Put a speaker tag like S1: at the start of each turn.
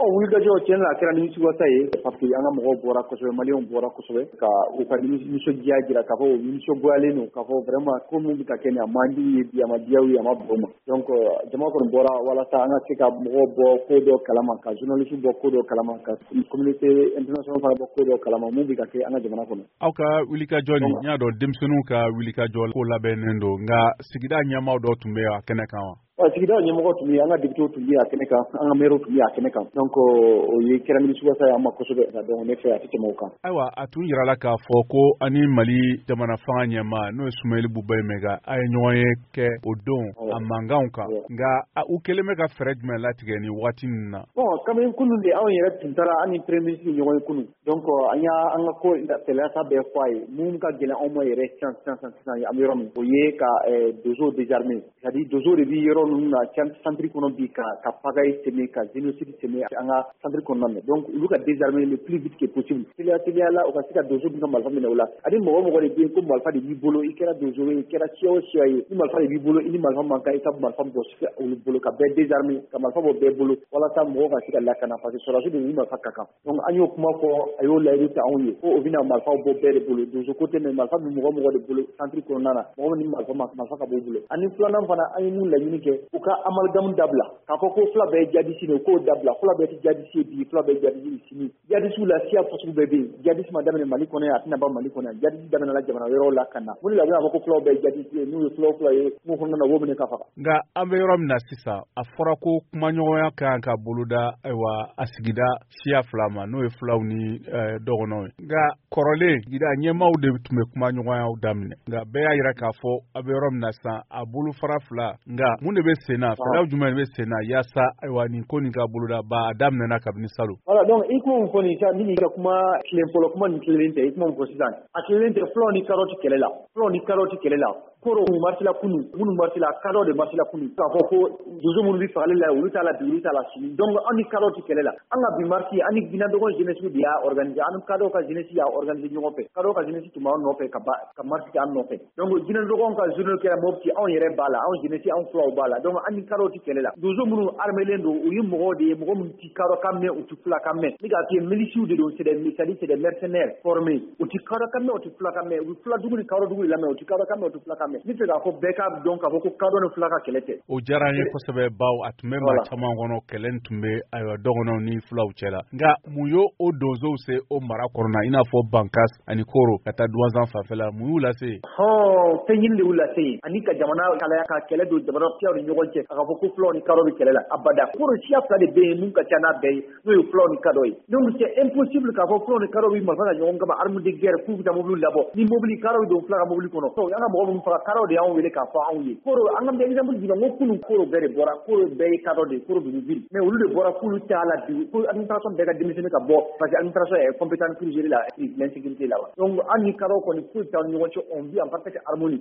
S1: wulikajɔ cɛn la a kɛra nimisiwasa ye parce que an ka mɔgɔw bɔra kosɛbɛ maliyɛnw bɔra kosɛbɛ ka u ka nisɔndiya jira k'a fɔ u nisɔngoyalen don k'a fɔ vraiment ko min bɛ ka kɛ nin a man di ye bi a ma diya u ye a ma bɛn u ma donc jama kɔni bɔra walasa an ka se ka mɔgɔw bɔ ko dɔ kalama ka journaliste bɔ ko dɔ kalama ka communauté internationale fana bɔ ko dɔ kalama mun bɛ ka kɛ an ka jamana kɔnɔ.
S2: Aw ka wulikajɔ nin n y'a dɔn denmisɛnninw ka wulikajɔ ko labɛnnen don nka sigida ɲɛmaaw dɔ tun bɛ a kɛnɛ kan wa?
S1: Sigida ɲɛmɔgɔ tun bɛ yen, an ka député tun bɛ yen a kɛnɛ kan, an ka maire tun bɛ yen a kɛnɛ kan. Donc o ye kɛra nimisiwasa ye an ma kosɛbɛ donc ne fɛ a tɛ tɛmɛ o kan.
S2: Ayiwa a tun yirala k'a fɔ ko ani Mali jamana fanga ɲɛmaa n'o ye Sumahila Bubemega a ye ɲɔgɔn ye kɛ o don a mankanw kan nka u kɛlen bɛ ka fɛɛrɛ jumɛn latigɛ nin waati ninnu na?
S1: Bon kabini kunun de anw yɛrɛ tun taara an ni premier ministre ɲɔgɔn ye kunun donc an ka ko gɛlɛyata bɛɛ fɔ a ye mun ka gɛlɛn anw ma yɛrɛ sisan an bɛ yɔrɔ min o ye ka dozo désarmer c'est-à-dire dozo de bɛ yɔrɔ ninnu na centre kɔnɔ bi ka pagaille tɛmɛ ka génocide tɛmɛ an ka centre kɔnɔna na donc olu ka désarmer le plus vite que possible teliya la u ka se ka dozo dun ka marifa minɛ o la ani mɔgɔ mɔgɔ de bɛ yen ko marifa de b'i bolo i kɛra dozo ye i kɛra siya o siya ye ni marifa de b'i bolo i ni marifa man kan i ka marifa bɔ olu bolo ka bɛɛ désarmer ka marifa bɔ bɛɛ bolo walasa mɔgɔw ka se ka lakana parce que sɔrɔdasi de y'u marifa ka kan donc an y'o kuma fɔ a y'o layidu ta anw ye ko o bɛna marifaw bɔ bɛɛ de bolo dozo ko tɛ mais marifa bɛ mɔgɔ mɔgɔ de bolo centre kɔnɔna na mɔgɔ min ni marifa ka b'o bolo ani filanan fana an ye mun laɲini kɛ u ka amalgame dabila k'a fɔ ko fila bɛɛ ye jadisi de k'o dabila fila bɛɛ tɛ jadisi ye bi fila bɛɛ ye jadisi ye sini jadisiw la siya fasugu bɛɛ bɛ yen jadisi ma daminɛ Mali kɔnɔ yan a tɛna ban Mali kɔnɔ yan jadisi daminɛna jamana wɛrɛw la ka na mun de la u bɛna fɔ ko fulaw bɛɛ ye jadisi ye n'u ye fila ye mun kɔnɔna na u b'o minɛ ka faga.
S2: Nka an bɛ yɔrɔ min na sisan a fɔra ko kumaɲɔgɔnya kan ka boloda ayiwa a sigida siya fila ma n'o ye fulaw ni dɔgɔnɔw ye nka kɔrɔlen sigida ɲɛmaaw de tun bɛ kumaɲɔgɔnyaw daminɛ nka bɛɛ y'a jira k'a fɔ a bɛ yɔrɔ min na sisan a bolofara fila nka mun de bɛ sen na fɛɛrɛ jumɛn de bɛ sen na yaasa ayiwa nin ko nin ka boloda ba a daminɛna kabini salon.
S1: Voilà donc i kuma min fɔ nin sisan ni ka kuma tilen fɔlɔ kuma nin tilelen tɛ i kuma min fɔ sisan a tilelen tɛ fulaw ni kadɔ tɛ kɛlɛ la fulaw ni kadɔ tɛ kɛlɛ la koro marsila kunu minnu marsila kadɔ de marsila kunu k'a fɔ ko dozo minnu bɛ fagali la olu t'a la bi olu t'a la sini donc an ni kadɔ tɛ kɛlɛ la an ka bi marsi an ni Guinée-Dɔgɔ jeunesse de y'a organisé an ni kadɔw ka jeunesse y'a organisé ɲɔgɔn fɛ kadɔw ka jeunesse tun b'an nɔfɛ ka marsi kɛ an nɔfɛ donc Guinée-Dɔgɔ ka journée kɛra Mopti anw yɛrɛ b'a la anw jeunesse anw fulaw b'a la donc an ni kadɔw tɛ kɛlɛ la dozo minnu armelen don u ye mɔgɔw de ye mɔgɔ minnu tɛ kadɔ kan mɛn u tɛ fula kan mɛn ne k'a f'i ye miliciw de don c'est des mercenaires formés u tɛ kadɔ kan mɛn u tɛ fula kan mɛn u bɛ fula dugu ni kadɔ dugu de lamɛn u tɛ kadɔ kan mɛn u tɛ fula kan mɛn ne fɛ k'a fɔ bɛɛ k'a dɔn k'a fɔ ko kadɔ ni fula ka kɛlɛ tɛ.
S2: O diyara n ye kosɛbɛ baw a tun bɛ maa caman kɔnɔ kɛlɛ tun bɛ ayiwa dɔgɔnɔw ni fulaw cɛla nka mun y'o donzow se o mara kɔnɔna i n'a fɔ Bankas ani Koro ka taa Duwanzan fanfɛla mun y'u lase.
S1: Fɛn ɲini de y'u lase yen ani ka jamana kalaya ka kɛlɛ don jamana filaw ni ɲɔgɔn cɛ a ka fɔ ko fulaw ni kadɔ bɛ kɛlɛ la abada Koro siya fila de bɛ yen mun ka ca n'a bɛɛ ye n'o ye fulaw ni kadɔ ye donc c'est impossible k'a fɔ fulaw ni kadɔ bɛ marifa ta ɲɔgɔn kama arme de guerre k'u bɛ taa mobili labɔ ni mobili kadɔ bɛ don fula ka mobili kɔnɔ donc an ka mɔgɔ minnu faga kadɔ de y'anw wele k'a fɔ anw ye Koro an ka exemple d'i ma n ko kunun Koro bɛɛ de bɔra Koro bɛɛ ye kadɔ de Koro Bougouville mais olu de bɔra k'olu t'a la bi ko administration bɛɛ ka denmisɛnnin ka bɔ parce que administration est compétente pour gérer l'insécurité là donc an ni kadɔ kɔni foyi t'an ni ɲɔgɔn cɛ on vit en parfaite harmonie.